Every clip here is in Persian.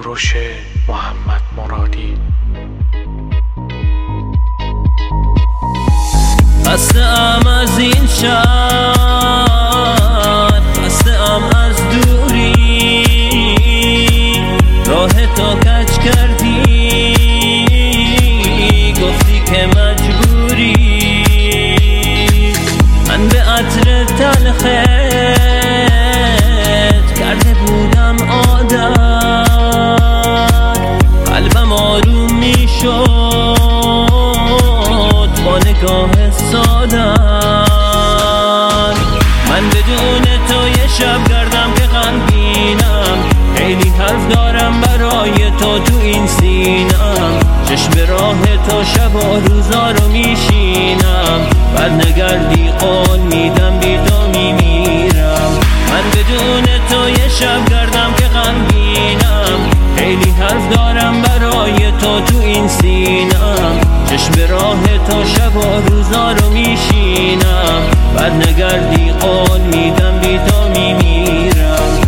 کوروش محمد مرادی. خسته‌ام از این شهر، خسته‌ام از دوری، راه تو کج کردی، گفتی که مجبوری. من به عطر تلخت کرده بودم عادت، قلبم آروم می شد با نگاه سادت. من بدون تو یه شب گردم که غمگینم، خیلی حرف دارم برای تو این سینم. چشم به راه تو شب و روزا رو میشینم، بر نگردی قول میدم بی تو میمیرم. من بدون تو یه شب گردم که غمگینم، خیلی حرف دارم برای تو این سینم. چشم به راه تو شب و روزا رو میشینم، بر نگردی قول میدم بی تو میمیرم.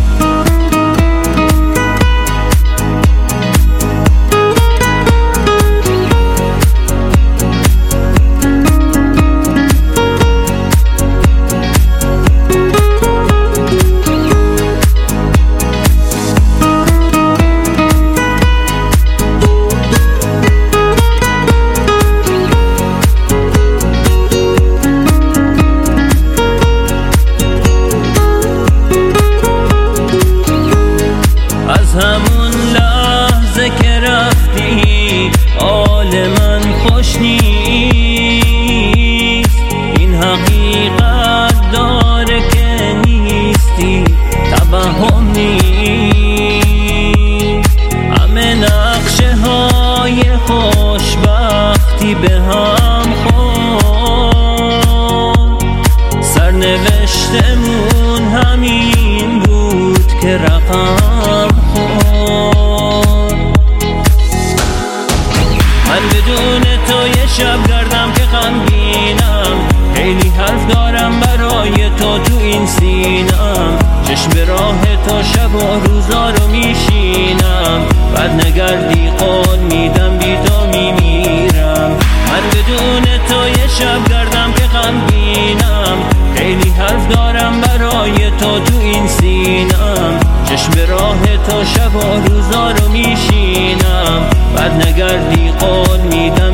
همون لحظه که رفتی حال من خوش نیست، این حقیقت داره که نیستی، توهم نیست. همه نقشه های خوشبختی به هم خورد، سرنوشتمون همین بود که رقم من بدون تو یه شب گردم که غمگینم، خیلی حرف دارم برای تو این سینم. چشم به راه تو شب و روزا رو میشینم، بعد نگردی قول میدم بی تو میمیرم. من بدون تو یه شب گردم که غمگینم، خیلی حرف دارم برای تو این سینم. چشم به راه تو شب و روزا رو میشینم، بعد نگردی قول میدم